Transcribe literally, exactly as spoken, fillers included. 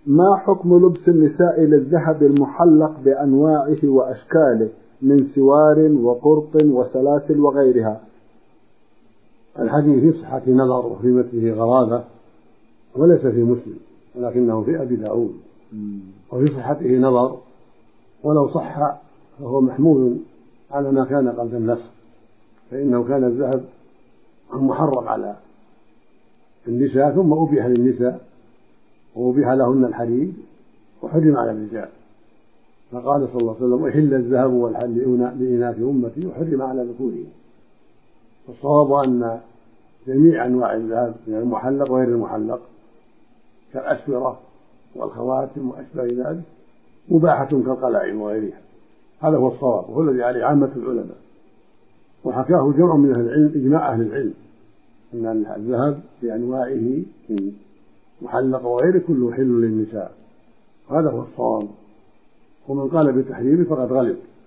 ما حكم لبس النساء للذهب المحلق بأنواعه وأشكاله من سوار وقرط وسلاسل وغيرها؟ الحديث في صحة نظر وفي متنه غرابة وليس في مسلم ولكنه في أبي داود، وفي صحته نظر ولو صح فهو محمول على ما كان قبل النسخ، فإنه كان الذهب محرم على النساء ثم أبيح للنساء وأبيح لهن الحرير وحرم على الرجال، فقال صلى الله عليه وسلم أحل الذهب والحرير لإناث أمتي وحرم على ذكورهم. والصواب أن جميع أنواع الذهب من المحلق وغير المحلق كالأسورة والخواتم وأشباه ذلك مباحة كالقلائم وغيرها، هذا هو الصواب وهو الذي عليه عامة العلماء. وحكاه جمع من أهل العلم إجماع أهل العلم أن الذهب بأنواعه من محلق وغيره كله حل للنساء، هذا هو الصواب. ومن قال بالتحريم فقد غلط.